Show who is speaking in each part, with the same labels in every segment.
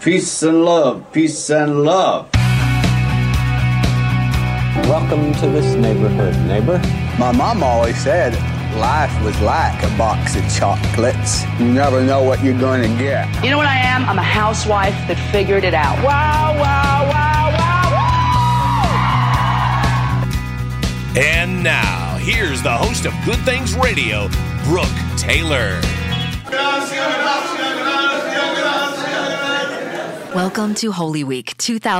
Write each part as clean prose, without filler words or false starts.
Speaker 1: Peace and love, peace and love.
Speaker 2: Welcome to this neighborhood, neighbor.
Speaker 3: My mom always said life was like a box of chocolates. You never know what you're going to get.
Speaker 4: You know what I am? I'm a housewife that figured it out.
Speaker 3: Wow, wow, wow, wow, wow!
Speaker 5: And now, here's the host of Good Things Radio, Brooke Taylor.
Speaker 6: Welcome to Holy Week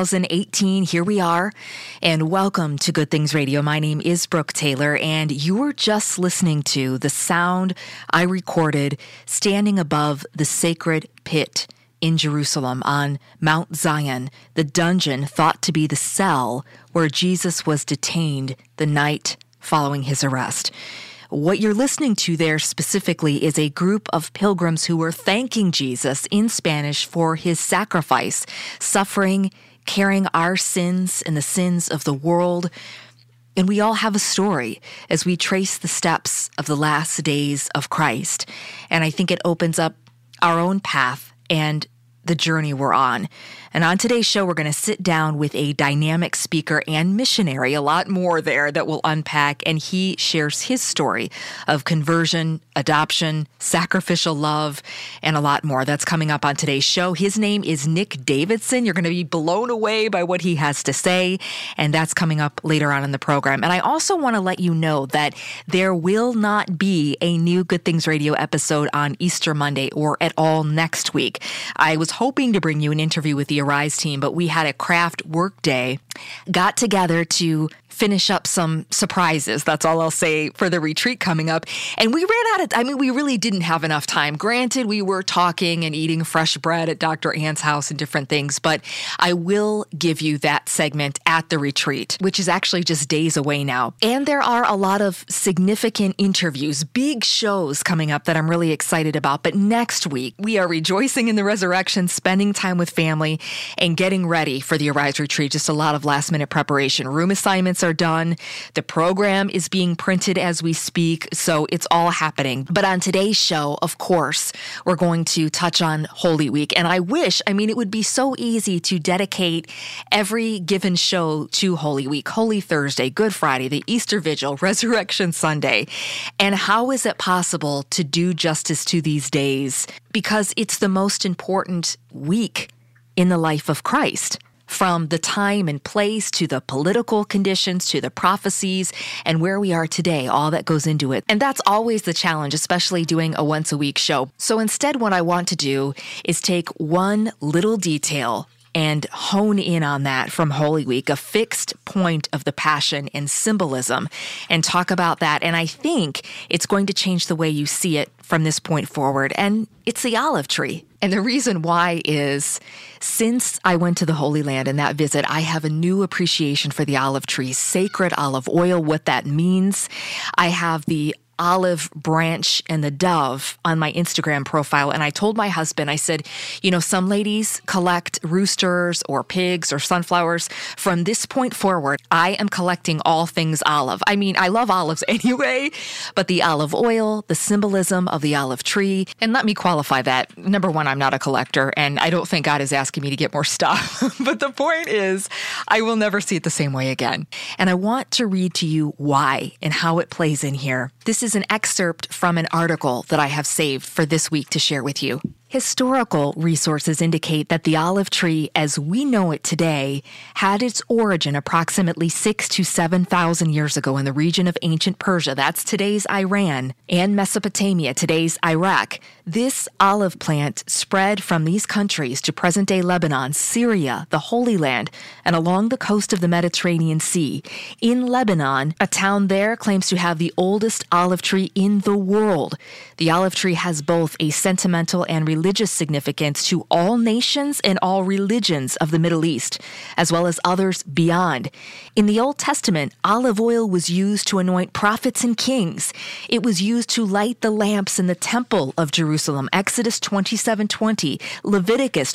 Speaker 6: 2018. Here we are, and welcome to Good Things Radio. My name is Brooke Taylor, and you were just listening to the sound I recorded standing above the sacred pit in Jerusalem on Mount Zion, the dungeon thought to be the cell where Jesus was detained the night following his arrest. What you're listening to there specifically is a group of pilgrims who were thanking Jesus in Spanish for his sacrifice, suffering, carrying our sins and the sins of the world. And we all have a story as we trace the steps of the last days of Christ. And I think it opens up our own path and the journey we're on. And on today's show, we're going to sit down with a dynamic speaker and missionary, a lot more there that we'll unpack, and he shares his story of conversion, adoption, sacrificial love, and a lot more. That's coming up on today's show. His name is Nick Davidson. You're going to be blown away by what he has to say, and that's coming up later on in the program. And I also want to let you know that there will not be a new Good Things Radio episode on Easter Monday or at all next week. I was hoping to bring you an interview with the Arise team, but we had a craft work day, got together to finish up some surprises. That's all I'll say for the retreat coming up. And we ran out of, we really didn't have enough time. Granted, we were talking and eating fresh bread at Dr. Ann's house and different things, but I will give you that segment at the retreat, which is actually just days away now. And there are a lot of significant interviews, big shows coming up that I'm really excited about. But next week, we are rejoicing in the resurrection, spending time with family, and getting ready for the Arise retreat. Just a lot of last minute preparation. Room assignments are done. The program is being printed as we speak, so it's all happening. But on today's show, of course, we're going to touch on Holy Week. And I wish, it would be so easy to dedicate every given show to Holy Week, Holy Thursday, Good Friday, the Easter Vigil, Resurrection Sunday. And how is it possible to do justice to these days? Because it's the most important week in the life of Christ. From the time and place to the political conditions to the prophecies and where we are today, all that goes into it. And that's always the challenge, especially doing a once-a-week show. So instead, what I want to do is take one little detail and hone in on that from Holy Week, a fixed point of the passion and symbolism, and talk about that. And I think it's going to change the way you see it from this point forward. And it's the olive tree. And the reason why is, since I went to the Holy Land in that visit, I have a new appreciation for the olive tree, sacred olive oil, what that means. I have the olive branch and the dove on my Instagram profile. And I told my husband, I said, some ladies collect roosters or pigs or sunflowers. From this point forward, I am collecting all things olive. I love olives anyway, but the olive oil, the symbolism of the olive tree. And let me qualify that. Number one, I'm not a collector, and I don't think God is asking me to get more stuff. But the point is, I will never see it the same way again. And I want to read to you why and how it plays in here. This is an excerpt from an article that I have saved for this week to share with you. Historical resources indicate that the olive tree, as we know it today, had its origin approximately 6,000 to 7,000 years ago in the region of ancient Persia, that's today's Iran, and Mesopotamia, today's Iraq. This olive plant spread from these countries to present-day Lebanon, Syria, the Holy Land, and along the coast of the Mediterranean Sea. In Lebanon, a town there claims to have the oldest olive tree in the world. The olive tree has both a sentimental and religious significance to all nations and all religions of the Middle East, as well as others beyond. In the Old Testament, olive oil was used to anoint prophets and kings. It was used to light the lamps in the temple of Jerusalem, Exodus 27:20, Leviticus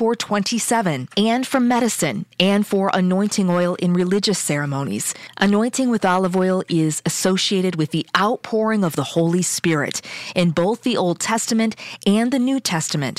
Speaker 6: 24:27, and for medicine and for anointing oil in religious ceremonies. Anointing with olive oil is associated with the outpouring of the Holy Spirit in both the Old Testament and the New Testament.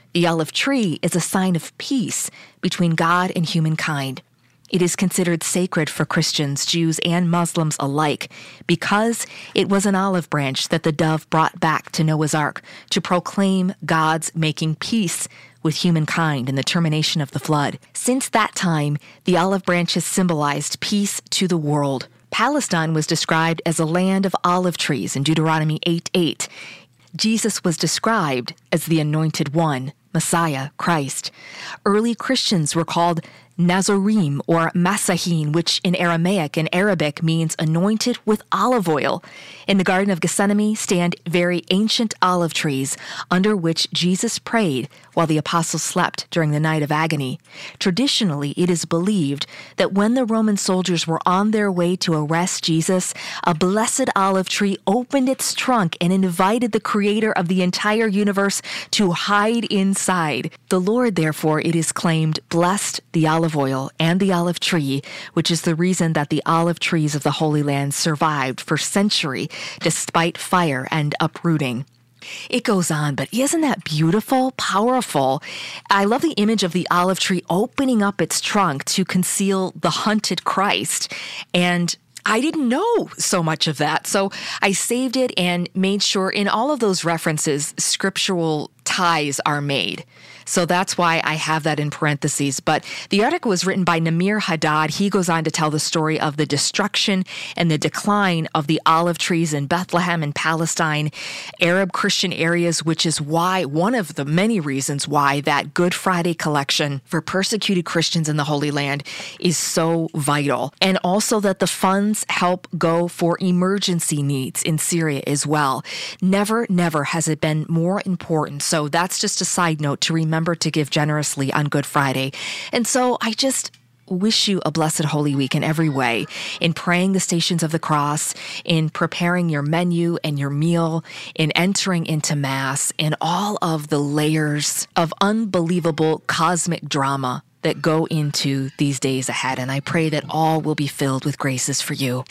Speaker 6: The olive tree is a sign of peace between God and humankind. It is considered sacred for Christians, Jews, and Muslims alike because it was an olive branch that the dove brought back to Noah's Ark to proclaim God's making peace with humankind and the termination of the flood. Since that time, the olive branch has symbolized peace to the world. Palestine was described as a land of olive trees in Deuteronomy 8:8. Jesus was described as the Anointed One, Messiah, Christ. Early Christians were called Nazorim or Masahin, which in Aramaic and Arabic means anointed with olive oil. In the Garden of Gethsemane stand very ancient olive trees under which Jesus prayed while the apostles slept during the night of agony. Traditionally, it is believed that when the Roman soldiers were on their way to arrest Jesus, a blessed olive tree opened its trunk and invited the creator of the entire universe to hide inside. The Lord, therefore, it is claimed, blessed the olive oil and the olive tree, which is the reason that the olive trees of the Holy Land survived for centuries despite fire and uprooting. It goes on, but isn't that beautiful, powerful? I love the image of the olive tree opening up its trunk to conceal the hunted Christ. And I didn't know so much of that. So I saved it and made sure in all of those references, scriptural ties are made. So that's why I have that in parentheses. But the article was written by Namir Haddad. He goes on to tell the story of the destruction and the decline of the olive trees in Bethlehem and Palestine, Arab Christian areas, which is why one of the many reasons why that Good Friday collection for persecuted Christians in the Holy Land is so vital. And also that the funds help go for emergency needs in Syria as well. Never, never has it been more important. So that's just a side note to remember to give generously on Good Friday. And so I just wish you a blessed Holy Week in every way, in praying the Stations of the Cross, in preparing your menu and your meal, in entering into Mass, in all of the layers of unbelievable cosmic drama that go into these days ahead. And I pray that all will be filled with graces for you.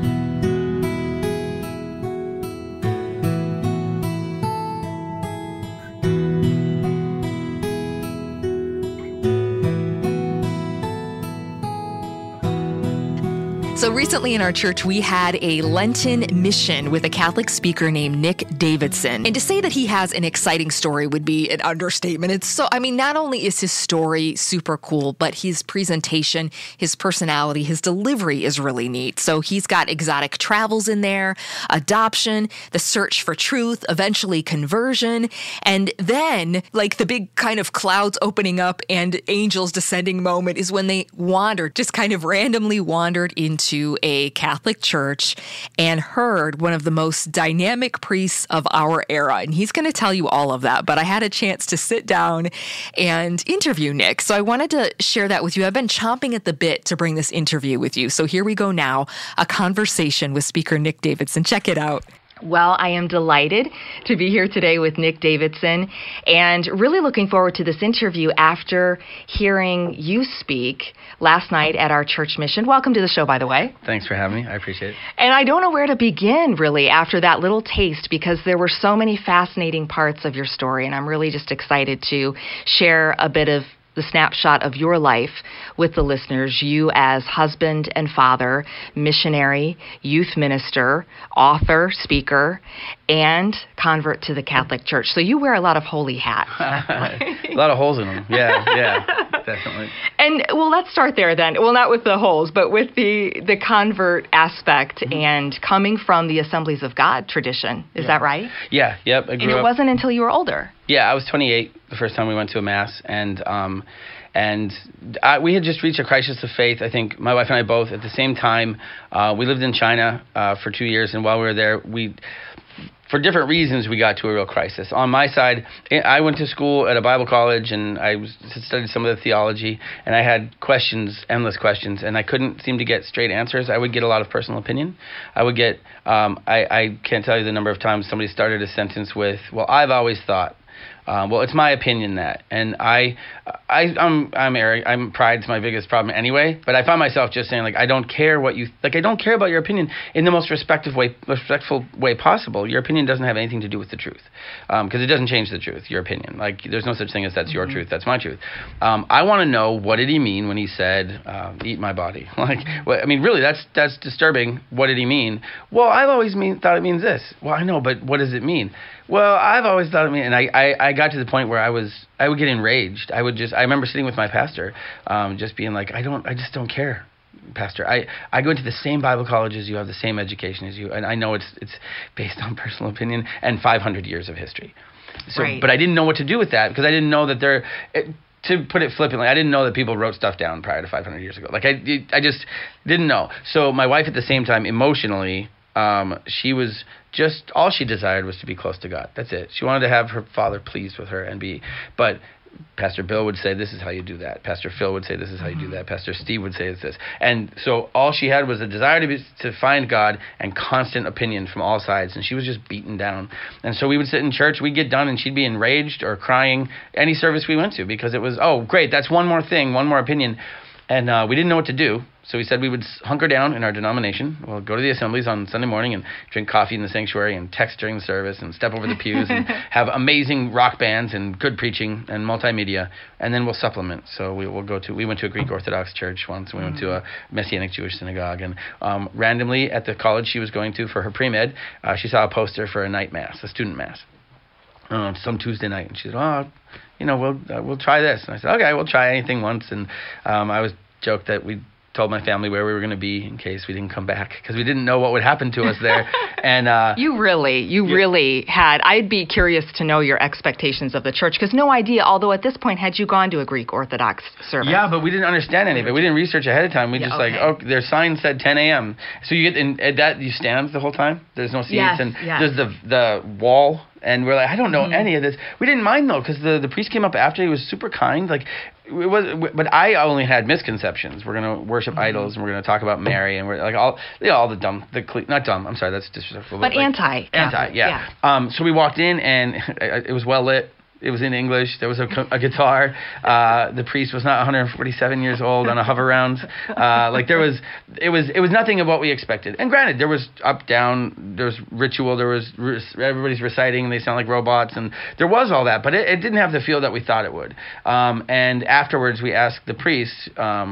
Speaker 6: So recently in our church, we had a Lenten mission with a Catholic speaker named Nick Davidson. And to say that he has an exciting story would be an understatement. It's so, not only is his story super cool, but his presentation, his personality, his delivery is really neat. So he's got exotic travels in there, adoption, the search for truth, eventually conversion, and then like the big kind of clouds opening up and angels descending moment is when they wandered, just kind of randomly wandered into a Catholic church and heard one of the most dynamic priests of our era. And he's going to tell you all of that. But I had a chance to sit down and interview Nick. So I wanted to share that with you. I've been chomping at the bit to bring this interview with you. So here we go now, a conversation with Speaker Nick Davidson. Check it out. Well, I am delighted to be here today with Nick Davidson and really looking forward to this interview after hearing you speak last night at our church mission. Welcome to the show, by the way.
Speaker 7: Thanks for having me. I appreciate it.
Speaker 6: And I don't know where to begin, really, after that little taste, because there were so many fascinating parts of your story, and I'm really just excited to share a bit of the snapshot of your life with the listeners, you as husband and father, missionary, youth minister, author, speaker, and convert to the Catholic Church. So you wear a lot of holy hats.
Speaker 7: A lot of holes in them. Yeah, definitely.
Speaker 6: And well, let's start there then. Well, not with the holes, but with the convert aspect and coming from the Assemblies of God tradition. Is that right?
Speaker 7: Yeah, yep.
Speaker 6: And it wasn't until you were older.
Speaker 7: Yeah, I was 28 the first time we went to a Mass, and we had just reached a crisis of faith. I think my wife and I both at the same time. We lived in China for 2 years, and while we were there, for different reasons, we got to a real crisis. On my side, I went to school at a Bible college, and I studied some of the theology, and I had questions, endless questions, and I couldn't seem to get straight answers. I would get a lot of personal opinion. I would get, I can't tell you the number of times somebody started a sentence with, well, I've always thought. Well, it's my opinion that, and I'm Eric. Pride's my biggest problem anyway. But I find myself just saying, like, I don't care what you like. I don't care about your opinion in the most respectful way possible. Your opinion doesn't have anything to do with the truth, because it doesn't change the truth. Your opinion, like, there's no such thing as that's your truth, that's my truth. I want to know, what did he mean when he said, "Eat my body"? Like, I mean, really, that's disturbing. What did he mean? Well, I've always thought it means this. Well, I know, but what does it mean? Well, I've always thought it mean, and I got to the point where I would get enraged. I remember sitting with my pastor, just being like, I just don't care, Pastor. I go to the same Bible college as you, have the same education as you, and I know it's based on personal opinion and 500 years of history. So, right. But I didn't know what to do with that, because I didn't know that to put it flippantly, I didn't know that people wrote stuff down prior to 500 years ago. Like, I just didn't know. So my wife at the same time, emotionally, she was just, all she desired was to be close to God. That's it. She wanted to have her father pleased with her but Pastor Bill would say, this is how you do that. Pastor Phil would say, this is how you do that. Pastor Steve would say, it's this. And so all she had was a desire to find God and constant opinion from all sides. And she was just beaten down. And so we would sit in church, we'd get done, and she'd be enraged or crying any service we went to, because it was, oh, great, that's one more thing, one more opinion. And we didn't know what to do. So we said we would hunker down in our denomination. We'll go to the assemblies on Sunday morning and drink coffee in the sanctuary and text during the service and step over the pews and have amazing rock bands and good preaching and multimedia. And then we'll supplement. So we went to a Greek Orthodox church once. We went to a Messianic Jewish synagogue. And randomly at the college she was going to for her pre-med, she saw a poster for a night mass, a student mass, some Tuesday night. And she said, we'll try this. And I said, okay, we'll try anything once. And I was joked that we told my family where we were going to be in case we didn't come back, because we didn't know what would happen to us there. And
Speaker 8: you really had. I'd be curious to know your expectations of the church, because no idea. Although at this point, had you gone to a Greek Orthodox service? Yeah,
Speaker 7: but we didn't understand any of it. We didn't research ahead of time. We their sign said 10 a.m. So you get you stand the whole time. There's no seats, there's the wall. And we're like, I don't know any of this. We didn't mind, though, because the priest came up after. He was super kind. Like, but I only had misconceptions. We're going to worship idols, and we're going to talk about Mary, and we're like all the dumb, not dumb. I'm sorry, that's disrespectful.
Speaker 8: But anti,
Speaker 7: yeah. So we walked in, and it was well lit. It was in English. There was a guitar. The priest was not 147 years old on a hover round. It was nothing of what we expected. And granted, there was up, down, there was ritual, there was everybody's reciting, and they sound like robots, and there was all that, but it didn't have the feel that we thought it would. And afterwards, we asked the priest,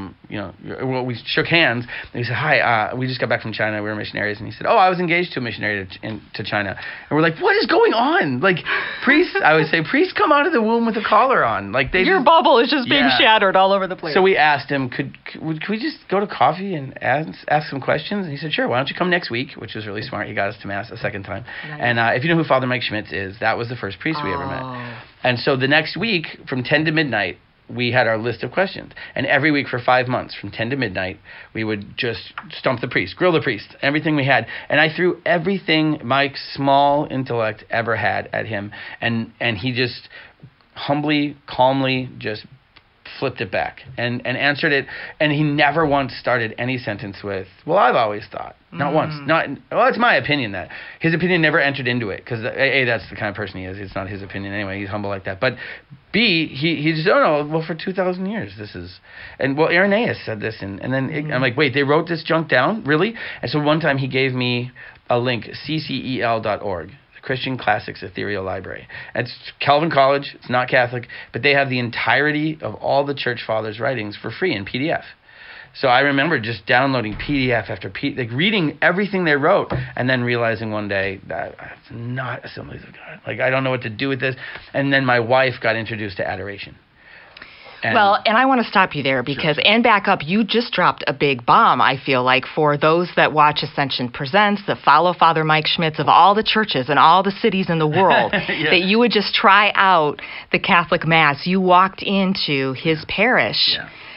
Speaker 7: we shook hands, and he said, hi, we just got back from China. We were missionaries. And he said, I was engaged to a missionary to China. And we're like, what is going on? Like, priests, I would say, priests come out of the womb with a collar on. Like, your
Speaker 8: bubble is just being shattered all over the place.
Speaker 7: So we asked him, could we just go to coffee and ask some questions? And he said, sure, why don't you come next week? Which was really smart. He got us to Mass a second time. Nice. And if you know who Father Mike Schmitz is, that was the first priest we ever met. And so the next week, from 10 to midnight, we had our list of questions. And every week for 5 months, from 10 to midnight, we would just stump the priest, grill the priest, everything we had. And I threw everything Mike's small intellect ever had at him. And he just humbly, calmly just flipped it back and answered it. And he never once started any sentence with, well, I've always thought. Not once. It's my opinion that. His opinion never entered into it, because A, that's the kind of person he is. It's not his opinion anyway. He's humble like that. But B, he just, for 2,000 years, this is. And, Irenaeus said this. And then I'm like, wait, they wrote this junk down? Really? And so one time he gave me a link, ccel.org. Christian Classics Ethereal Library. It's Calvin College. It's not Catholic, but they have the entirety of all the Church Fathers' writings for free in PDF. So I remember just downloading PDF after PDF, reading everything they wrote, and then realizing one day that it's not Assemblies of God. Like, I don't know what to do with this. And then my wife got introduced to adoration.
Speaker 8: And I want to stop you there because, and back up, you just dropped a big bomb, I feel like, for those that watch Ascension Presents, that follow Father Mike Schmitz of all the churches and all the cities in the world, that you would just try out the Catholic Mass. You walked into his parish.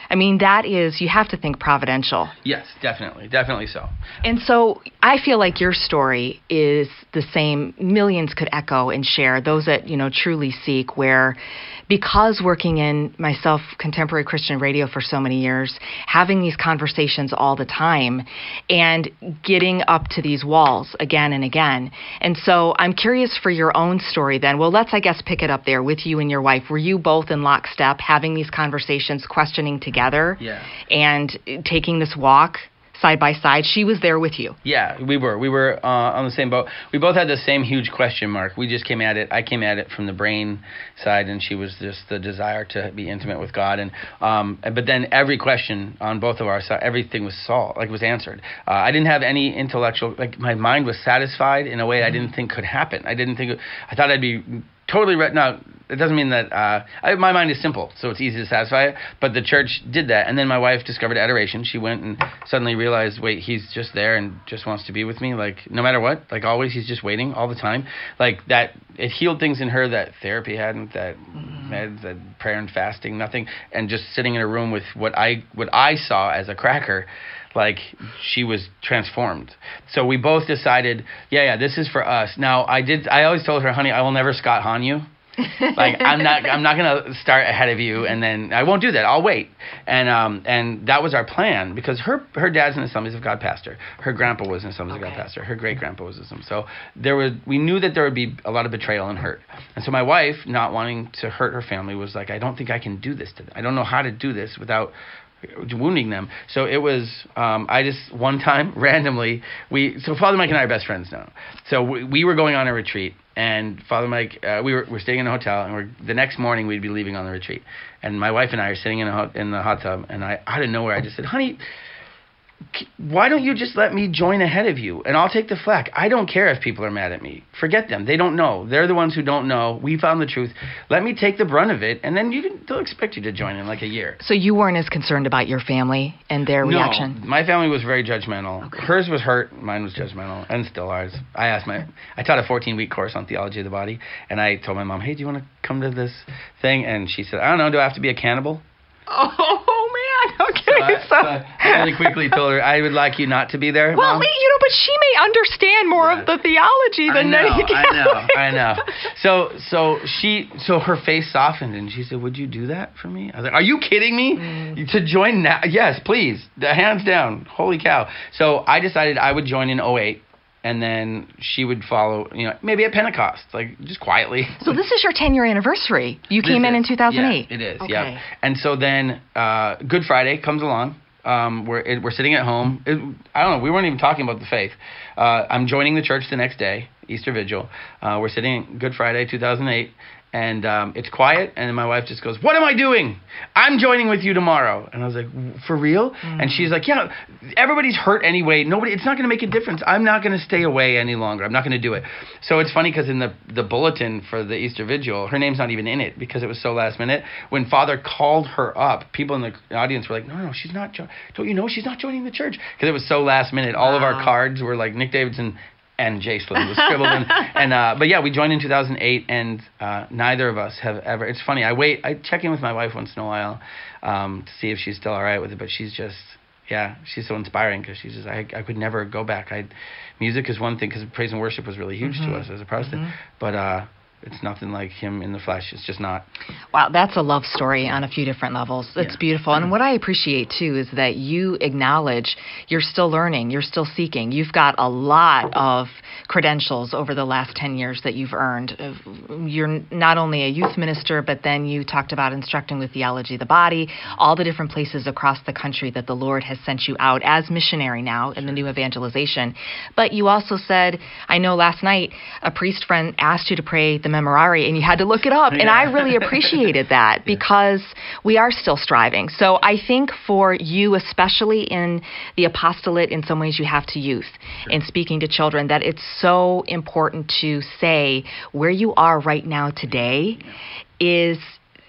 Speaker 8: I mean, that is, you have to think providential.
Speaker 7: Yes, definitely so.
Speaker 8: And so I feel like your story is the same. Millions could echo and share, those that, truly seek, where because working in myself contemporary Christian radio for so many years, having these conversations all the time and getting up to these walls again and again. And so I'm curious for your own story then. Well, let's, I guess, pick it up there with you and your wife. Were you both in lockstep, having these conversations, questioning together, and taking this walk side by side? She was there with you.
Speaker 7: Yeah, we were. We were on the same boat. We both had the same huge question mark. We just came at it. I came at it from the brain side, and she was just the desire to be intimate with God. And but then every question on both of our sides, everything was solved, was answered. I didn't have any intellectual. My mind was satisfied in a way I didn't think could happen. I thought I'd be totally right now. It doesn't mean that my mind is simple, so it's easy to satisfy it. But the church did that, and then my wife discovered adoration. She went and suddenly realized, wait, he's just there and just wants to be with me, no matter what, always. He's just waiting all the time, that. It healed things in her that therapy hadn't, that meds, that prayer and fasting, nothing, and just sitting in a room with what I saw as a cracker. She was transformed. So we both decided, this is for us. Now, I always told her, honey, I will never Scott Hahn you. I'm not gonna start ahead of you, and then I won't do that. I'll wait. And that was our plan, because her dad's an Assemblies of God pastor. Her grandpa was an Assemblies of God pastor. Her great grandpa was an. So we knew that there would be a lot of betrayal and hurt. And so my wife, not wanting to hurt her family, was like, I don't think I can do this to them. I don't know how to do this without wounding them. So it was, I just, one time, randomly, so Father Mike and I are best friends now. So we were going on a retreat, and Father Mike, we're staying in a hotel, and the next morning we'd be leaving on the retreat. And my wife and I are sitting in the hot tub, and out of nowhere, I just said, honey, why don't you just let me join ahead of you, and I'll take the flack. I don't care if people are mad at me. Forget them. They don't know. They're the ones who don't know. We found the truth. Let me take the brunt of it, and then they'll expect you to join in a year.
Speaker 8: So you weren't as concerned about your family and their reaction?
Speaker 7: No, my family was very judgmental. Okay. Hers was hurt. Mine was judgmental, and still ours. I taught a 14-week course on theology of the body, and I told my mom, hey, do you want to come to this thing? And she said, I don't know, do I have to be a cannibal?
Speaker 8: Oh, man. Okay.
Speaker 7: So I really quickly told her, I would like you not to be there,
Speaker 8: Well,
Speaker 7: Mom.
Speaker 8: But she may understand more of the theology than any Catholic.
Speaker 7: I know. So her face softened, and she said, would you do that for me? I was like, are you kidding me? To join now? Yes, please. Hands down. Holy cow. So I decided I would join in 2008. And then she would follow, maybe at Pentecost, just quietly.
Speaker 8: So this is your 10-year anniversary. You came in 2008.
Speaker 7: Yeah, it is,
Speaker 8: okay.
Speaker 7: Yeah. And so then Good Friday comes along. We're sitting at home. I don't know. We weren't even talking about the faith. I'm joining the church the next day, Easter Vigil. We're sitting Good Friday, 2008. And it's quiet, and then my wife just goes, what am I doing? I'm joining with you tomorrow. And I was like, for real? Mm-hmm. And she's like, yeah, everybody's hurt anyway. It's not going to make a difference. I'm not going to stay away any longer. I'm not going to do it. So it's funny, because in the bulletin for the Easter Vigil, her name's not even in it, because it was so last minute. When Father called her up, people in the audience were like, no, she's not. Don't you know she's not joining the church? Because it was so last minute. All of our cards were like Nick Davidson and Jacelyn was scribbled in. But yeah, we joined in 2008, and neither of us have ever. It's funny. I check in with my wife once in a while to see if she's still all right with it. But she's just, she's so inspiring, because she's just, I could never go back. Music is one thing, because praise and worship was really huge to us as a Protestant. But it's nothing like him in the flesh. It's just not.
Speaker 8: Wow, that's a love story on a few different levels. It's beautiful. And what I appreciate, too, is that you acknowledge you're still learning, you're still seeking. You've got a lot of credentials over the last 10 years that you've earned. You're not only a youth minister, but then you talked about instructing with theology of the body, all the different places across the country that the Lord has sent you out as missionary now in the new evangelization. But you also said, I know last night a priest friend asked you to pray the Memorare, and you had to look it up. And I really appreciated that, because we are still striving. So I think for you, especially in the apostolate, in some ways you have to youth, in speaking to children, that it's so important to say where you are right now today is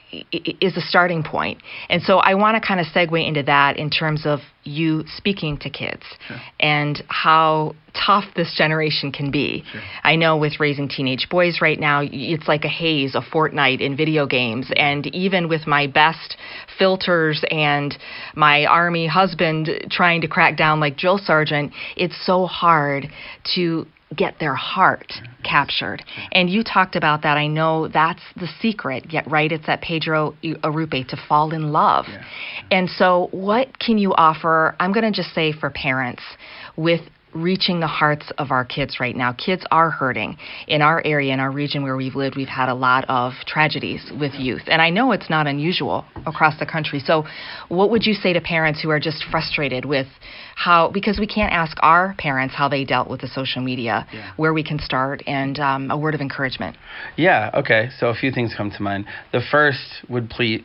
Speaker 8: is a starting point. And so I want to kind of segue into that in terms of you speaking to kids and how tough this generation can be. I know with raising teenage boys right now, it's like a haze, a fortnight in video games. And even with my best filters and my Army husband trying to crack down like drill sergeant, it's so hard to get their heart captured. And you talked about that. I know that's the secret, right? It's that Pedro Arrupe, to fall in love. Yeah. And so what can you offer, I'm going to just say for parents, with reaching the hearts of our kids right now? Kids are hurting. In our area, in our region where we've lived, we've had a lot of tragedies with youth. And I know it's not unusual across the country. So what would you say to parents who are just frustrated with how, because we can't ask our parents how they dealt with the social media, where we can start, and a word of encouragement?
Speaker 7: Yeah, okay. So a few things come to mind. The first would please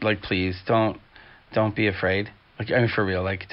Speaker 7: don't be afraid. Like, I mean, for real, like,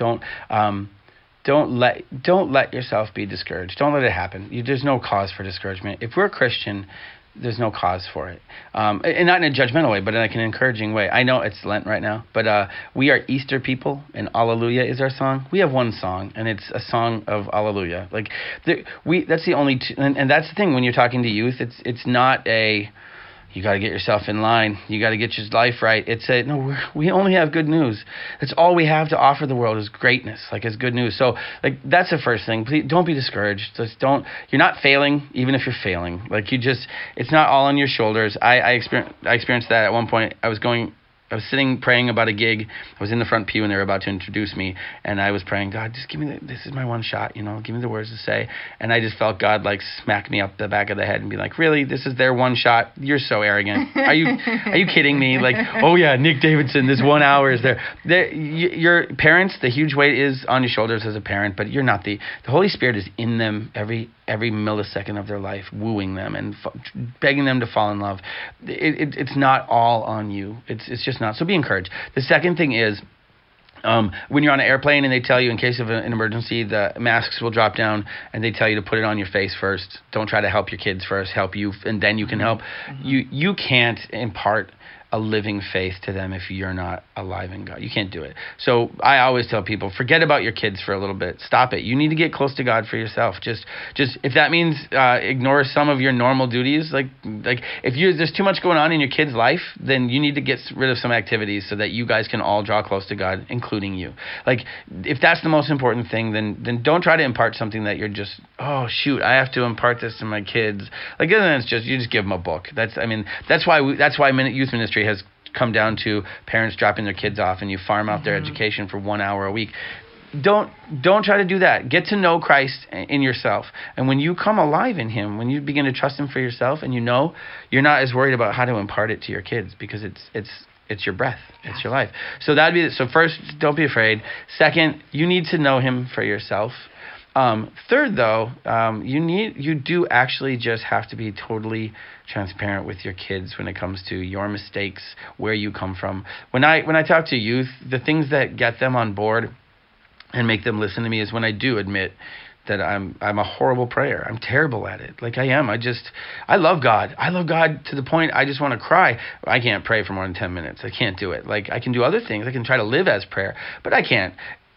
Speaker 7: don't let yourself be discouraged. Don't let it happen. There's no cause for discouragement. If we're a Christian, there's no cause for it. And not in a judgmental way, but in like an encouraging way. I know it's Lent right now, but we are Easter people, and Alleluia is our song. We have one song, and it's a song of Alleluia. Like, that's the only and that's the thing when you're talking to youth. It's not a, you got to get yourself in line. You got to get your life right. It's we only have good news. That's all we have to offer the world is greatness, like is good news. So like that's the first thing. Please don't be discouraged. Just don't. You're not failing, even if you're failing. Like it's not all on your shoulders. I experienced that at one point. I was sitting praying about a gig. I was in the front pew and they were about to introduce me, and I was praying, God, just give me this is my one shot, give me the words to say. And I just felt God like smack me up the back of the head and be like, really, this is their one shot? You're so arrogant. Are you kidding me? Like, oh yeah, Nick Davidson, this 1 hour is there. Your parents, the huge weight is on your shoulders as a parent, but you're not the Holy Spirit is in them every millisecond of their life, wooing them and begging them to fall in love. It's not all on you. It's just not. So be encouraged. The second thing is, when you're on an airplane and they tell you in case of an emergency, the masks will drop down and they tell you to put it on your face first. Don't try to help your kids first. Help you, and then you can help. You can't impart a living faith to them if you're not alive in God. You can't do it. So I always tell people, forget about your kids for a little bit. Stop it. You need to get close to God for yourself. Just if that means ignore some of your normal duties, like if there's too much going on in your kid's life, then you need to get rid of some activities so that you guys can all draw close to God, including you. Like if that's the most important thing, then don't try to impart something that you're just, oh shoot, I have to impart this to my kids. Like then it's just, you just give them a book. That's why youth ministry has come down to parents dropping their kids off and you farm out their education for 1 hour a week. Don't try to do that. Get to know Christ in yourself. And when you come alive in him, when you begin to trust him for yourself, and you're not as worried about how to impart it to your kids, because it's your breath. It's your life. So so first, don't be afraid. Second, you need to know him for yourself. Third, though, you do actually just have to be totally transparent with your kids when it comes to your mistakes, where you come from. When I talk to youth, the things that get them on board and make them listen to me is when I do admit that I'm a horrible prayer. I'm terrible at it. Like I am. I love God. I love God to the point I just want to cry. I can't pray for more than 10 minutes. I can't do it. Like I can do other things. I can try to live as prayer, but I can't.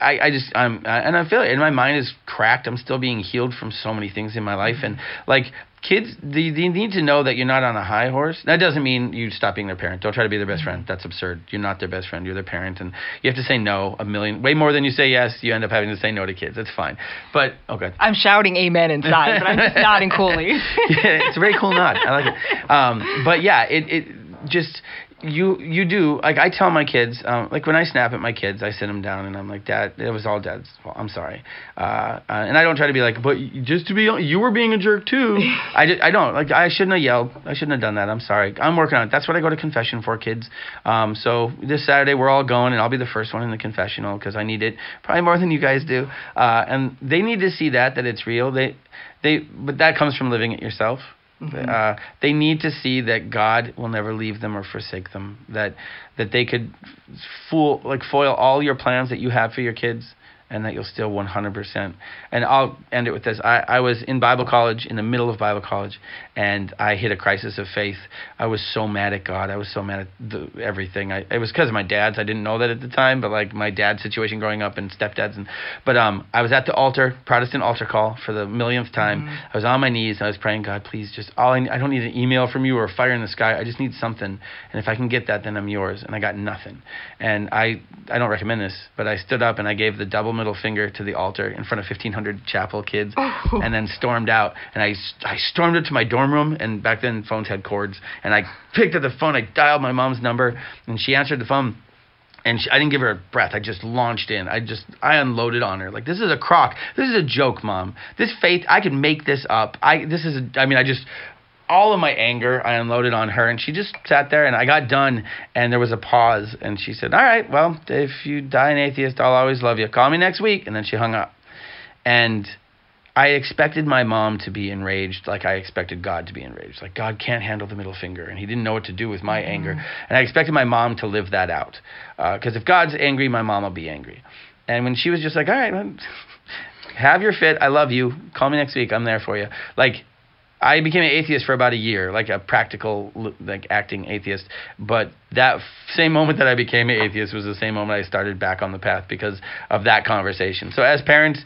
Speaker 7: And I feel it. And my mind is cracked. I'm still being healed from so many things in my life. And like kids, they need to know that you're not on a high horse. That doesn't mean you stop being their parent. Don't try to be their best friend. That's absurd. You're not their best friend. You're their parent. And you have to say no way more than you say yes. You end up having to say no to kids. That's fine. But, okay.
Speaker 8: I'm shouting amen inside, but I'm just nodding coolly.
Speaker 7: Yeah, it's a very cool nod. I like it. But yeah, it just... You do, like I tell my kids, like when I snap at my kids, I sit them down and I'm like, Dad, it was all Dad's fault. I'm sorry. And I don't try to be like, but just to be, you were being a jerk too. I don't, like I shouldn't have yelled. I shouldn't have done that. I'm sorry. I'm working on it. That's what I go to confession for, kids. So this Saturday we're all going and I'll be the first one in the confessional because I need it probably more than you guys do. And they need to see that it's real. But that comes from living it yourself. Mm-hmm. They need to see that God will never leave them or forsake them. That they could foil all your plans that you have for your kids, and that you'll still 100%. And I'll end it with this. I was in Bible college, in the middle of Bible college, and I hit a crisis of faith. I was so mad at God. I was so mad at everything. It was because of my dad's. I didn't know that at the time, but like my dad's situation growing up and stepdads. But I was at the altar, Protestant altar call for the millionth time. I was on my knees, and I was praying, God, please, just I don't need an email from you or a fire in the sky. I just need something. And if I can get that, then I'm yours. And I got nothing. And I don't recommend this, but I stood up and I gave the double middle finger to the altar in front of 1,500 chapel kids, and then stormed out. And I stormed it to my dorm room, and back then phones had cords. And I picked up the phone, I dialed my mom's number, and she answered the phone. And I didn't give her a breath. I just launched in. I unloaded on her. Like, this is a crock. This is a joke, Mom. This faith, I can make this up. All of my anger, I unloaded on her, and she just sat there, and I got done, and there was a pause, and she said, all right, well, if you die an atheist, I'll always love you. Call me next week. And then she hung up. And I expected my mom to be enraged like I expected God to be enraged. Like, God can't handle the middle finger, and he didn't know what to do with my anger. And I expected my mom to live that out. Because if God's angry, my mom will be angry. And when she was just like, all right, well, have your fit. I love you. Call me next week. I'm there for you. Like, I became an atheist for about a year, like a practical, like acting atheist. But that same moment that I became an atheist was the same moment I started back on the path because of that conversation. So as parents,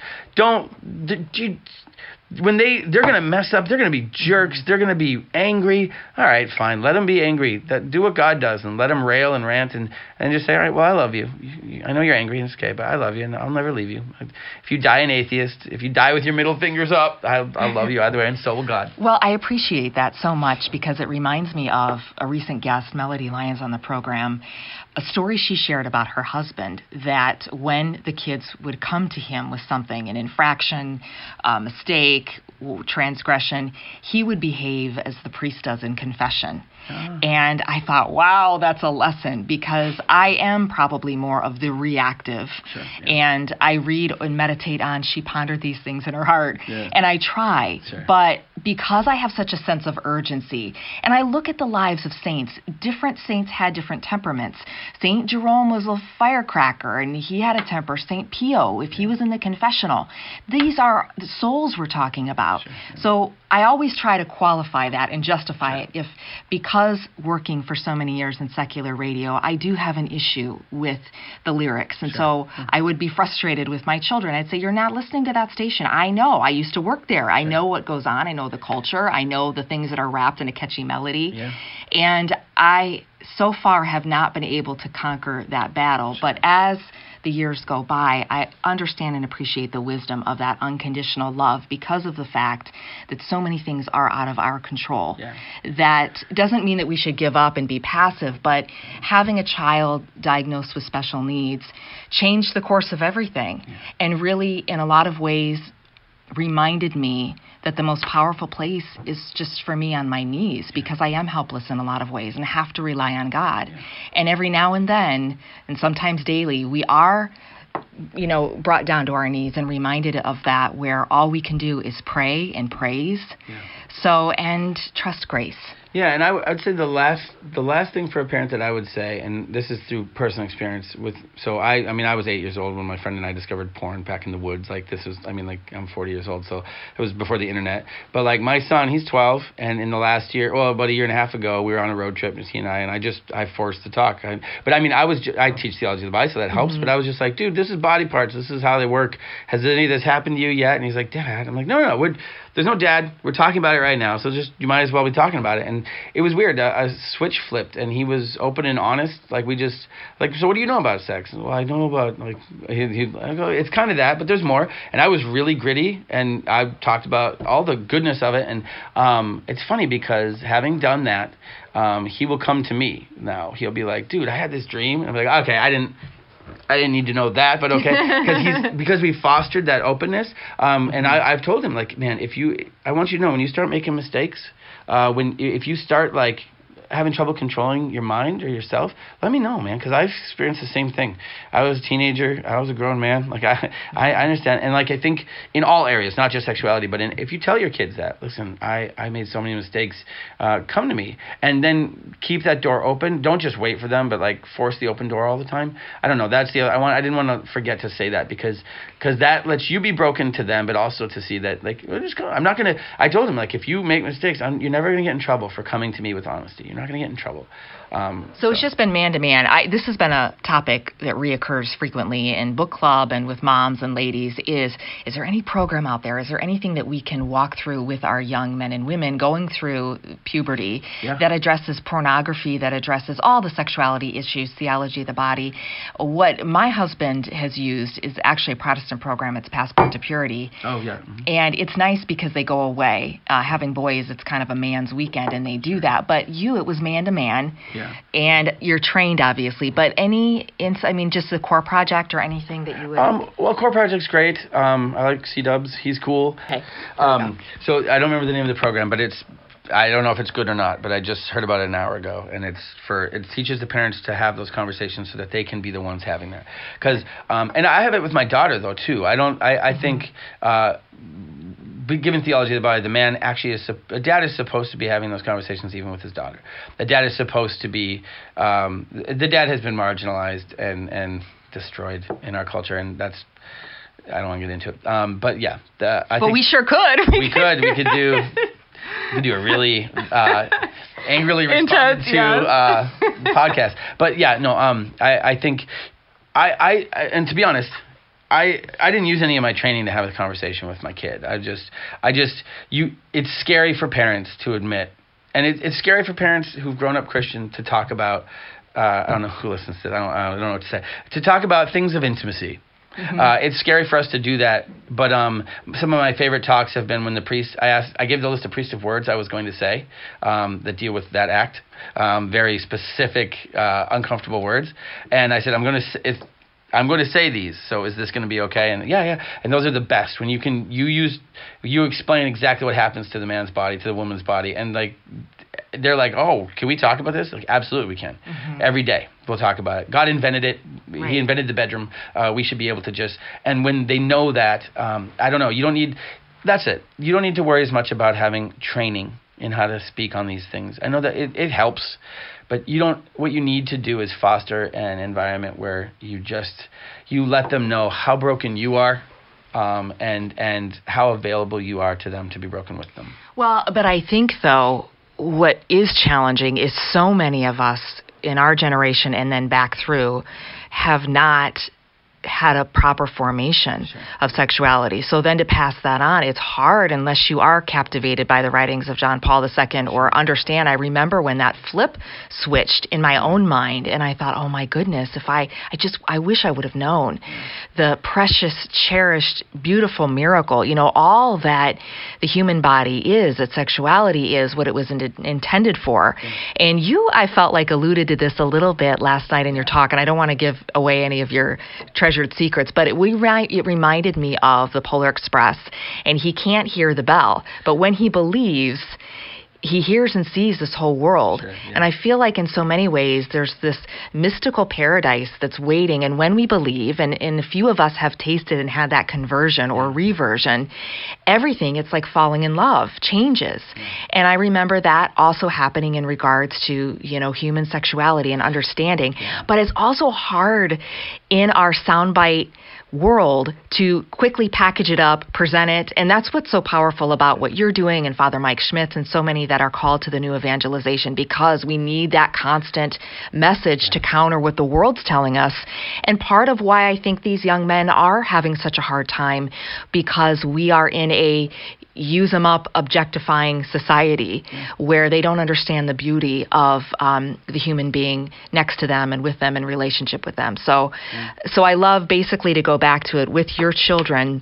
Speaker 7: when they're going to mess up, they're going to be jerks, they're going to be angry. All right, fine, let them be angry. Do what God does and let them rail and rant and just say, all right, well, I love you. I know you're angry and it's okay, but I love you and I'll never leave you. If you die an atheist, if you die with your middle fingers up, I'll love you either way, and so will God.
Speaker 8: Well, I appreciate that so much because it reminds me of a recent guest, Melody Lyons, on the program, a story she shared about her husband, that when the kids would come to him with something, an infraction, a mistake, transgression, he would behave as the priest does in confession. And I thought, wow, that's a lesson, because I am probably more of the reactive. Sure, yeah. And I read and meditate on, she pondered these things in her heart. Yeah. And I try. Sure. But because I have such a sense of urgency, and I look at the lives of saints, different saints had different temperaments. St. Jerome was a firecracker, and he had a temper. St. Pio, if he was in the confessional. These are the souls we're talking about. Sure, yeah. So I always try to qualify that and justify it because working for so many years in secular radio, I do have an issue with the lyrics. And so I would be frustrated with my children. I'd say, you're not listening to that station. I know. I used to work there. I know what goes on. I know the culture. I know the things that are wrapped in a catchy melody. Yeah. And I so far have not been able to conquer that battle. But as the years go by, I understand and appreciate the wisdom of that unconditional love because of the fact that so many things are out of our control. Yeah. That doesn't mean that we should give up and be passive, but having a child diagnosed with special needs changed the course of everything, and really, in a lot of ways, reminded me that the most powerful place is just for me on my knees, because I am helpless in a lot of ways and have to rely on God. Yeah. And every now and then, and sometimes daily, we are, brought down to our knees and reminded of that, where all we can do is pray and praise. Yeah. So, and trust grace.
Speaker 7: Yeah, and I would say the last thing for a parent that I would say, and this is through personal experience I was 8 years old when my friend and I discovered porn back in the woods. I'm 40 years old, so it was before the internet. But my son, he's 12, and in the last year, about a year and a half ago, we were on a road trip, he and I forced to talk. I teach theology of the body, so that helps. Mm-hmm. But I was just like, dude, this is body parts. This is how they work. Has any of this happened to you yet? And he's like, Dad. I'm like, no. There's no dad. We're talking about it right now, so you might as well be talking about it. And it was weird. A switch flipped, and he was open and honest. So what do you know about sex? Well, I know about I go, it's kind of that, but there's more. And I was really gritty, and I talked about all the goodness of it. And it's funny because having done that, he will come to me now. He'll be like, dude, I had this dream. And I'm like, okay, I didn't need to know that, but okay, because we fostered that openness. And I've told him, man, I want you to know, when you start making mistakes, if you start having trouble controlling your mind or yourself, let me know, man, because I've experienced the same thing. I was a teenager. I was a grown man. Like, I understand. And, like, I think in all areas, not just sexuality, but if you tell your kids that, listen, I made so many mistakes, come to me. And then keep that door open. Don't just wait for them, but, like, force the open door all the time. I don't know. That's the other, I didn't want to forget to say that because that lets you be broken to them, but also to see that, like, I'm not going to, I told them, like, if you make mistakes, you're never going to get in trouble for coming to me with honesty. You're not going to get in trouble.
Speaker 8: So it's just been man-to-man. This has been a topic that reoccurs frequently in book club and with moms and ladies is there any program out there? Is there anything that we can walk through with our young men and women going through puberty that addresses pornography, that addresses all the sexuality issues, theology of the body? What my husband has used is actually a Protestant program. It's Passport to Purity.
Speaker 7: Oh, yeah. Mm-hmm.
Speaker 8: And it's nice because they go away. Having boys, it's kind of a man's weekend, and they do that. But it was man-to-man.
Speaker 7: Yeah.
Speaker 8: And you're trained, obviously, but just the Core Project or anything that you would...
Speaker 7: Well, Core Project's great. I like C-Dubs. He's cool.
Speaker 8: Okay.
Speaker 7: So I don't remember the name of the program, but I don't know if it's good or not, but I just heard about it an hour ago, and it teaches the parents to have those conversations so that they can be the ones having that. Because, and I have it with my daughter, though, too. I think... given theology of the body, the man actually a dad is supposed to be having those conversations even with his daughter. The dad is supposed to be, the dad has been marginalized and destroyed in our culture, and that's, I don't want to get into it. But yeah. I think
Speaker 8: we sure could.
Speaker 7: We could do a really angrily responded to podcast. But yeah, no, I think, and to be honest, I didn't use any of my training to have a conversation with my kid. It's scary for parents to admit, and it's scary for parents who've grown up Christian to talk about, I don't know who listens to it, I don't know what to say, to talk about things of intimacy. Mm-hmm. It's scary for us to do that, but some of my favorite talks have been when the priest, I gave the list of priest of words I was going to say that deal with that act, very specific, uncomfortable words, and I said, I'm going to say these, so is this going to be okay? And yeah. And those are the best when you explain exactly what happens to the man's body, to the woman's body, and like they're like, oh, can we talk about this? Like, absolutely, we can. Mm-hmm. Every day we'll talk about it. God invented it. Right. He invented the bedroom. We should be able to and when they know that, I don't know. That's it. You don't need to worry as much about having training in how to speak on these things. I know that it helps. But what you need to do is foster an environment where you let them know how broken you are, and how available you are to them to be broken with them.
Speaker 8: Well, but I think, though, what is challenging is so many of us in our generation and then back through have not had a proper formation of sexuality. So then to pass that on, it's hard unless you are captivated by the writings of John Paul II or understand. I remember when that flip switched in my own mind, and I thought, oh my goodness, if I wish I would have known the precious, cherished, beautiful miracle, all that the human body is, that sexuality is what it was intended for. And you, I felt like, alluded to this a little bit last night in your talk, and I don't want to give away any of your treasured secrets, but it reminded me of the Polar Express, and he can't hear the bell, but when he believes, he hears and sees this whole world. Sure, yeah. And I feel like in so many ways there's this mystical paradise that's waiting, and when we believe, and a few of us have tasted and had that conversion or reversion, everything, it's like falling in love, changes. Yeah. And I remember that also happening in regards to, human sexuality and understanding. Yeah. But it's also hard in our soundbite world to quickly package it up, present it, and that's what's so powerful about what you're doing and Father Mike Schmitz and so many that are called to the new evangelization, because we need that constant message to counter what the world's telling us. And part of why I think these young men are having such a hard time, because we are in a use them up, objectifying society where they don't understand the beauty of the human being next to them and with them in relationship with them. So I love basically to go back to it with your children.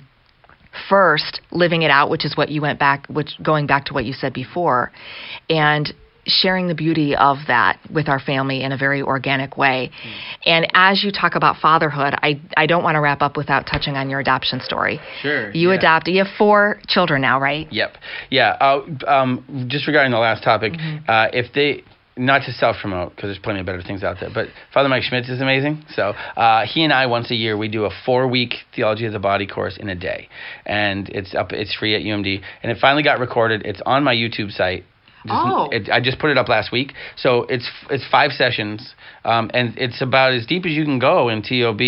Speaker 8: First, living it out, which is what you going back to what you said before, and sharing the beauty of that with our family in a very organic way. And as you talk about fatherhood, I don't want to wrap up without touching on your adoption story.
Speaker 7: Sure.
Speaker 8: You have 4 children now, right?
Speaker 7: Yep. Yeah. Just regarding the last topic, not to self-promote, because there's plenty of better things out there, but Father Mike Schmitz is amazing. So he and I, once a year, we do a 4-week Theology of the Body course in a day. And it's free at UMD. And it finally got recorded. It's on my YouTube site. I just put it up last week. So it's 5 sessions, and it's about as deep as you can go in TOB.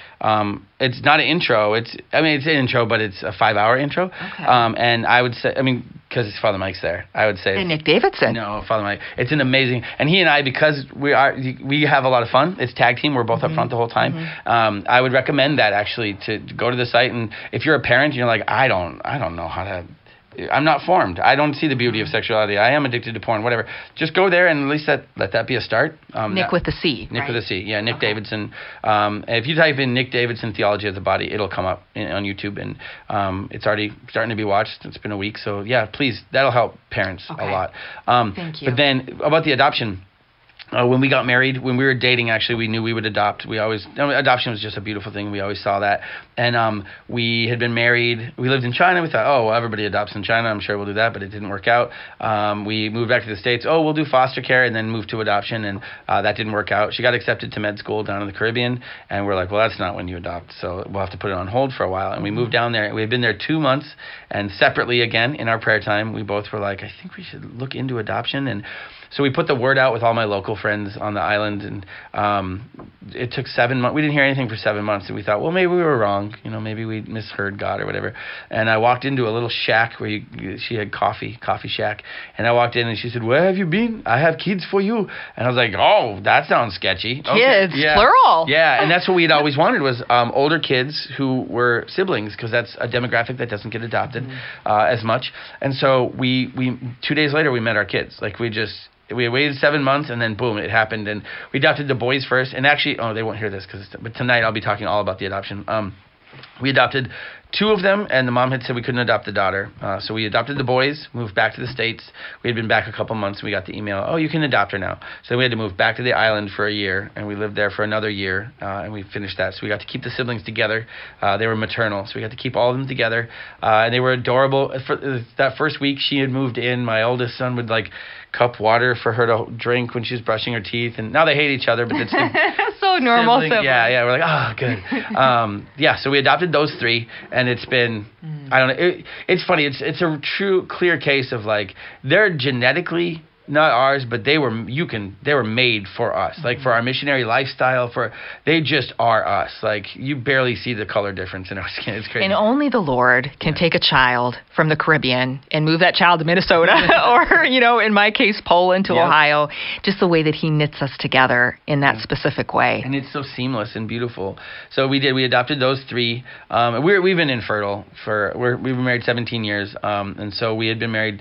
Speaker 7: It's not an intro. It's an intro, but it's a 5-hour intro.
Speaker 8: Okay.
Speaker 7: And I would say, because Father Mike's there, I would say.
Speaker 8: And Nick Davidson.
Speaker 7: No, Father Mike. It's an amazing, and he and I, because we have a lot of fun. It's tag team. We're both up front the whole time. I would recommend that actually to go to the site, and if you're a parent, and you're like, I don't know how to. I'm not formed. I don't see the beauty of sexuality. I am addicted to porn, whatever. Just go there and at least let that be a start.
Speaker 8: Nick with the C.
Speaker 7: Nick with a C. Yeah, Nick
Speaker 8: Okay.
Speaker 7: Davidson. If you type in Nick Davidson Theology of the Body, it'll come up on YouTube, and it's already starting to be watched. It's been a week, so yeah, please, that'll help parents a lot.
Speaker 8: Thank you.
Speaker 7: But then about the adoption. When we got married, when we were dating, actually, we knew we would adopt. Adoption was just a beautiful thing. We always saw that. And we had been married. We lived in China. We thought, well, everybody adopts in China. I'm sure we'll do that, but it didn't work out. We moved back to the States. We'll do foster care, and then moved to adoption, and that didn't work out. She got accepted to med school down in the Caribbean, and we're like, well, that's not when you adopt, so we'll have to put it on hold for a while. And we moved down there. We had been there 2 months, and separately again, in our prayer time, we both were like, I think we should look into adoption. And so we put the word out with all my local friends on the island, and it took 7 months. We didn't hear anything for 7 months, and we thought, well, maybe we were wrong. Maybe we misheard God or whatever. And I walked into a little shack where she had coffee shack, and I walked in, and she said, where have you been? I have kids for you. And I was like, oh, that sounds sketchy.
Speaker 8: Kids,
Speaker 7: yeah.
Speaker 8: plural.
Speaker 7: Yeah, and that's what we had always wanted was older kids who were siblings, because that's a demographic that doesn't get adopted as much. And so we 2 days later, we met our kids. We waited 7 months, and then boom, it happened. And we adopted the boys first. And actually, they won't hear this, but tonight I'll be talking all about the adoption. We adopted 2 of them, and the mom had said we couldn't adopt the daughter. So we adopted the boys, moved back to the States. We had been back a couple months, and we got the email, you can adopt her now. So we had to move back to the island for a year, and we lived there for another year, and we finished that. So we got to keep the siblings together. They were maternal, so we got to keep all of them together. And they were adorable. For that first week she had moved in, my oldest son would cup water for her to drink when she was brushing her teeth, and now they hate each other, but it's
Speaker 8: so normal.
Speaker 7: Yeah, we're like, good. So we adopted those 3, and it's been, I don't know, it's funny, it's a true clear case of they're genetically not ours, but they were made for us, for our missionary lifestyle, they just are us. You barely see the color difference in our skin. It's crazy.
Speaker 8: And only the Lord can take a child from the Caribbean and move that child to Minnesota or, in my case, Poland to Ohio, just the way that he knits us together in that specific way.
Speaker 7: And it's so seamless and beautiful. So we adopted those 3. We've been infertile we've been married 17 years. And so we had been married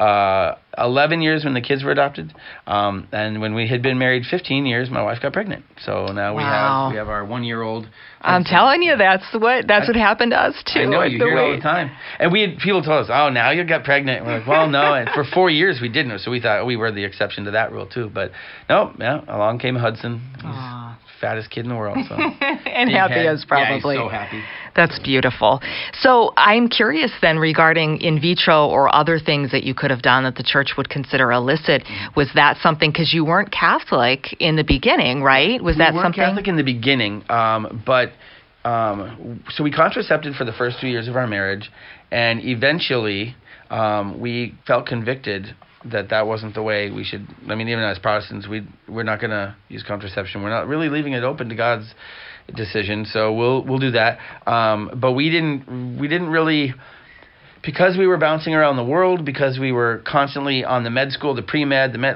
Speaker 7: 11 years when the kids were adopted, and when we had been married 15 years, my wife got pregnant. So now we have our 1-year-old.
Speaker 8: I'm telling you, that's what happened to us too.
Speaker 7: I know, you hear it all the time. And people told us, now you got pregnant. And we're like, well, no. And for 4 years we didn't. So we thought we were the exception to that rule too. But no, along came Hudson. He's fattest kid in the world. So.
Speaker 8: And happy as probably.
Speaker 7: Yeah, he's so happy.
Speaker 8: That's beautiful. So I'm curious then regarding in vitro or other things that you could have done that the church would consider illicit. Was that something, because you weren't Catholic in the beginning, right? Was that something? We weren't
Speaker 7: Catholic in the beginning, but so we contracepted for the first 2 years of our marriage, and eventually we felt convicted that wasn't the way we should. Even as Protestants, we're not going to use contraception. We're not really leaving it open to God's decision, so we'll do that. But we didn't really, because we were bouncing around the world, because we were constantly on the med school, the pre-med, the med,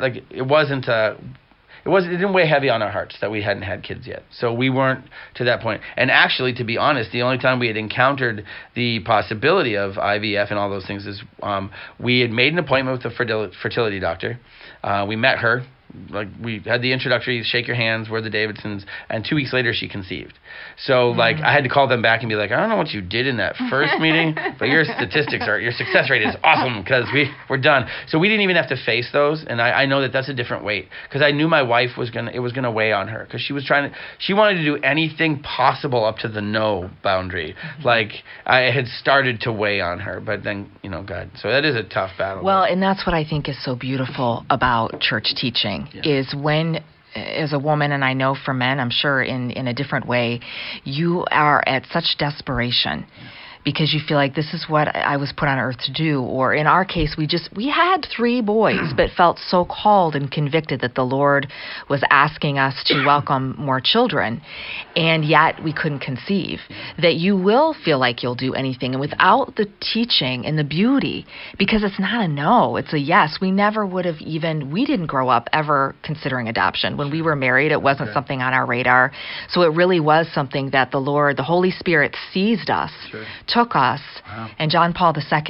Speaker 7: it didn't weigh heavy on our hearts that we hadn't had kids yet. So we weren't to that point. And actually, to be honest, the only time we had encountered the possibility of IVF and all those things is we had made an appointment with a fertility doctor. We met her. We had the introductory, shake your hands, we're the Davidsons, and 2 weeks later she conceived. So I had to call them back and be like, I don't know what you did in that first meeting, but your success rate is awesome because we're done. So we didn't even have to face those, and I know that's a different weight, because I knew my wife was gonna weigh on her, because she wanted to do anything possible up to the no boundary. I had started to weigh on her, but then God. So that is a tough battle.
Speaker 8: Well, and that's what I think is so beautiful about church teaching. thing is when, as a woman, and I know for men, I'm sure in a different way, you are at such desperation because you feel like this is what I was put on earth to do. Or in our case, we had 3 boys, but felt so called and convicted that the Lord was asking us to welcome more children, and yet we couldn't conceive. That you will feel like you'll do anything, and without the teaching and the beauty, because it's not a no, it's a yes. We never would have we didn't grow up ever considering adoption. When we were married, it wasn't something on our radar. So it really was something that the Lord, the Holy Spirit, seized us, took us, and John Paul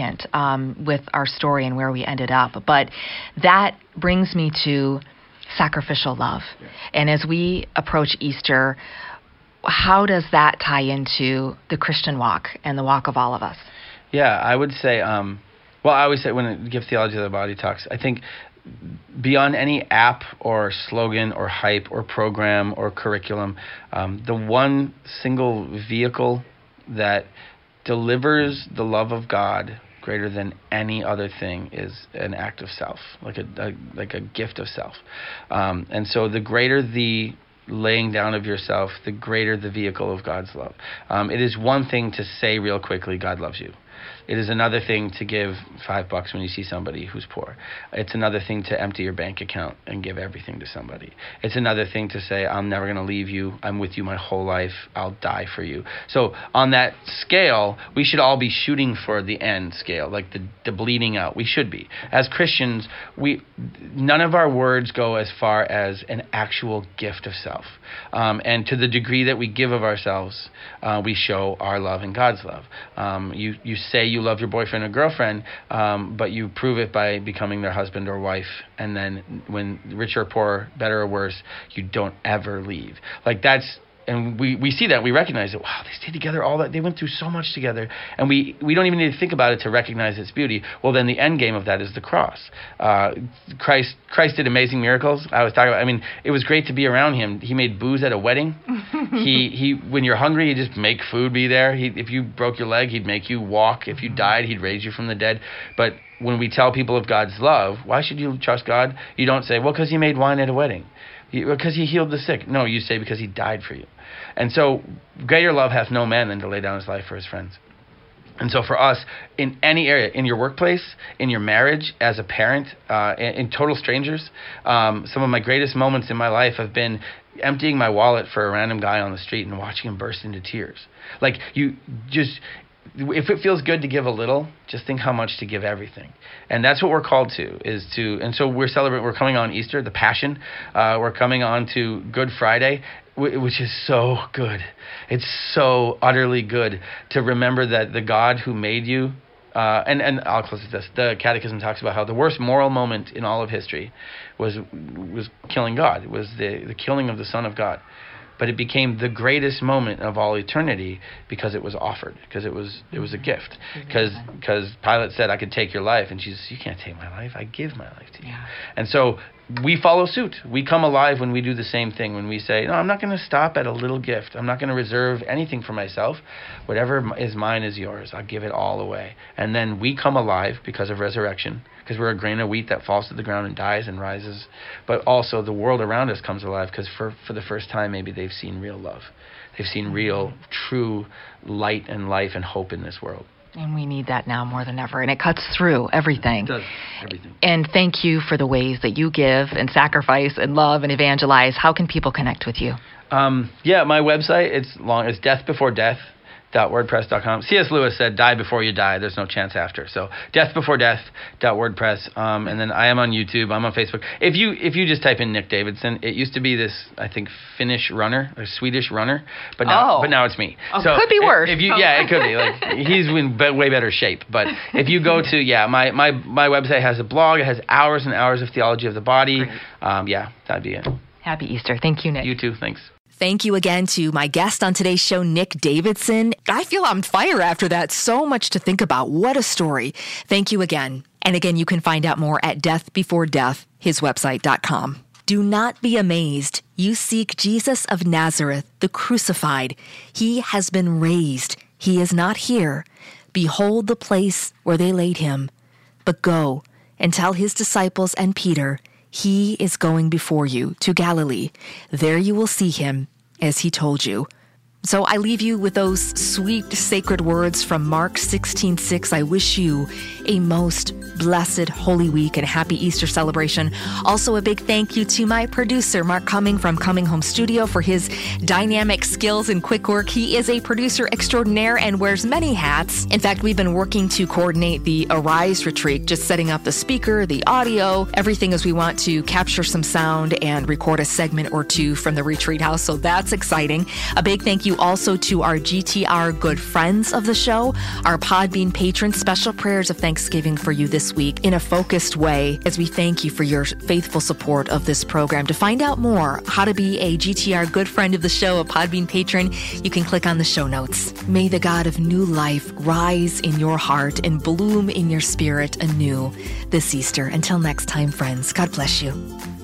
Speaker 8: II with our story and where we ended up. But that brings me to sacrificial love. And as we approach Easter, how does that tie into the Christian walk and the walk of all of us?
Speaker 7: Yeah, I would say, I always say when it gives Theology of the Body talks, I think beyond any app or slogan or hype or program or curriculum, the one single vehicle that delivers the love of God greater than any other thing is an act of self, like a gift of self. And so the greater the laying down of yourself, the greater the vehicle of God's love. It is one thing to say real quickly, God loves you. It is another thing to give $5 when you see somebody who's poor. It's another thing to empty your bank account and give everything to somebody. It's another thing to say, I'm never going to leave you. I'm with you my whole life. I'll die for you. So on that scale, we should all be shooting for the end scale, like the bleeding out. We should be. As Christians, none of our words go as far as an actual gift of self. And to the degree that we give of ourselves, we show our love and God's love. You say you love your boyfriend or girlfriend, but you prove it by becoming their husband or wife, and then when rich or poor, better or worse, you don't ever leave. Like that's, and we see that, we recognize it. Wow, they stayed together all that, they went through so much together, and we don't even need to think about it to recognize its beauty. Well, then the end game of that is the cross. Christ did amazing miracles. I was talking about, it was great to be around him. He made booze at a wedding. He when you're hungry, he'd just make food be there. If you broke your leg, he'd make you walk. If you died, he'd raise you from the dead. But when we tell people of God's love, why should you trust God? You don't say, well, because he made wine at a wedding. Because he healed the sick. No, you say because he died for you. And so greater love hath no man than to lay down his life for his friends. And so for us, in any area, in your workplace, in your marriage, as a parent, in total strangers, some of my greatest moments in my life have been emptying my wallet for a random guy on the street and watching him burst into tears. Like, if it feels good to give a little, just think how much to give everything. And that's what we're called to, and so we're coming on Easter, the Passion. We're coming on to Good Friday, which is so good. It's so utterly good to remember that the God who made you, and I'll close with this. The Catechism talks about how the worst moral moment in all of history was killing God. It was the killing of the Son of God. But it became the greatest moment of all eternity because it was offered, because it was a gift. Because Pilate said, I could take your life. And Jesus, you can't take my life. I give my life to you. Yeah. And so we follow suit. We come alive when we do the same thing, when we say, no, I'm not going to stop at a little gift. I'm not going to reserve anything for myself. Whatever is mine is yours. I'll give it all away. And then we come alive because of resurrection, because we're a grain of wheat that falls to the ground and dies and rises. But also the world around us comes alive because for the first time maybe they've seen real love. They've seen real, true light and life and hope in this world.
Speaker 8: And we need that now more than ever. And it cuts through everything.
Speaker 7: It does, everything.
Speaker 8: And thank you for the ways that you give and sacrifice and love and evangelize. How can people connect with you?
Speaker 7: My website, it's deathbeforedeath.wordpress.com. C.S. Lewis said, die before you die. There's no chance after. So deathbeforedeath.wordpress. And then I am on YouTube. I'm on Facebook. If you just type in Nick Davidson, it used to be this, I think, Finnish runner, or Swedish runner. But now it's me.
Speaker 8: Oh, so could be worse.
Speaker 7: It could be. Like, he's in way better shape. But if you go to, my website has a blog. It has hours and hours of Theology of the Body. That'd be it.
Speaker 8: Happy Easter. Thank you, Nick.
Speaker 7: You too. Thanks.
Speaker 6: Thank you again to my guest on today's show, Nick Davidson. I feel on fire after that. So much to think about. What a story. Thank you again. And again, you can find out more at Death Before Death, his website.com. Do not be amazed. You seek Jesus of Nazareth, the crucified. He has been raised. He is not here. Behold the place where they laid him. But go and tell his disciples and Peter, He is going before you to Galilee. There you will see him, as he told you. So I leave you with those sweet, sacred words from Mark 16:6. I wish you a most blessed Holy Week and happy Easter celebration. Also, a big thank you to my producer, Mark Cumming from Cumming Home Studio, for his dynamic skills and quick work. He is a producer extraordinaire and wears many hats. In fact, we've been working to coordinate the Arise Retreat, just setting up the speaker, the audio, everything as we want to capture some sound and record a segment or two from the retreat house. So that's exciting. A big thank you also to our GTR good friends of the show, our Podbean patrons. Special prayers of thanksgiving for you this week in a focused way as we thank you for your faithful support of this program. To find out more how to be a GTR good friend of the show, a Podbean patron, you can click on the show notes. May the God of new life rise in your heart and bloom in your spirit anew this Easter. Until next time, friends, God bless you.